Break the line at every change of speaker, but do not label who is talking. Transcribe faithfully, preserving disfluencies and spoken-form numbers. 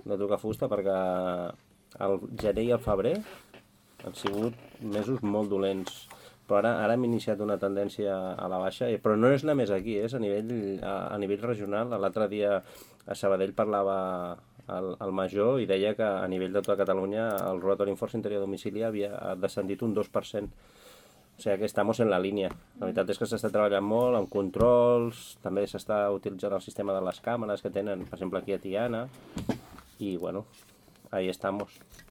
de tocar fusta, perquè el gener i el febrer han sigut mesos molt dolents. Però ara, ara hem iniciat una tendència a la baixa, però no és només aquí, és a nivell, a, a nivell regional. L'altre dia a Sabadell parlava el, el major i deia que a nivell de tota Catalunya el robatori en força interior a domicili havia descendit un dos per cent. O sigui que estamos en la línia. La veritat és que s'està treballant molt amb controls, també s'està utilitzant el sistema de les càmeres que tenen, per exemple, aquí a Tiana, i bueno, ahí estamos.